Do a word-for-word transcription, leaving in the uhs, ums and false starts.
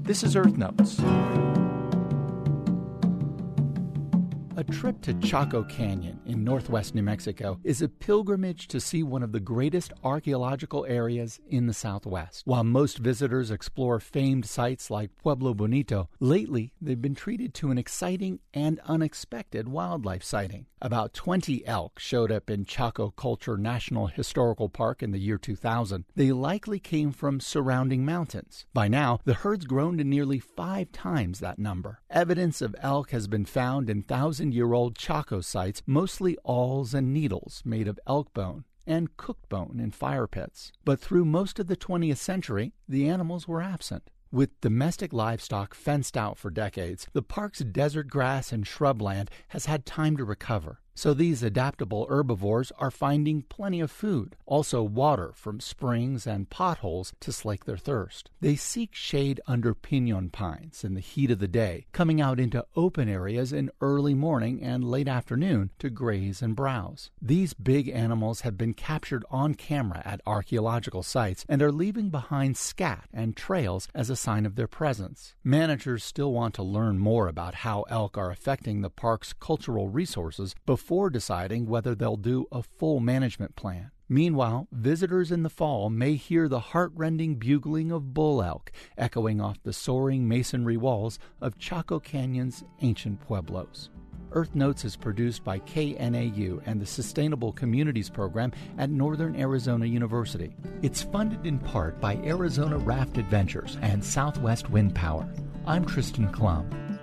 This is Earth Notes. A trip to Chaco Canyon in northwest New Mexico is a pilgrimage to see one of the greatest archaeological areas in the Southwest. While most visitors explore famed sites like Pueblo Bonito, lately they've been treated to an exciting and unexpected wildlife sighting. About twenty elk showed up in Chaco Culture National Historical Park in the year two thousand. They likely came from surrounding mountains. By now, the herd's grown to nearly five times that number. Evidence of elk has been found in thousand-year-old Chaco sites, mostly awls and needles made of elk bone and cooked bone in fire pits. But through most of the twentieth century, the animals were absent. With domestic livestock fenced out for decades, the park's desert grass and shrubland has had time to recover. So these adaptable herbivores are finding plenty of food, also water from springs and potholes to slake their thirst. They seek shade under pinon pines in the heat of the day, coming out into open areas in early morning and late afternoon to graze and browse. These big animals have been captured on camera at archaeological sites and are leaving behind scat and trails as a sign of their presence. Managers still want to learn more about how elk are affecting the park's cultural resources before before deciding whether they'll do a full management plan. Meanwhile, visitors in the fall may hear the heart-rending bugling of bull elk echoing off the soaring masonry walls of Chaco Canyon's ancient pueblos. Earth Notes is produced by K N A U and the Sustainable Communities Program at Northern Arizona University. It's funded in part by Arizona Raft Adventures and Southwest Wind Power. I'm Tristan Klum.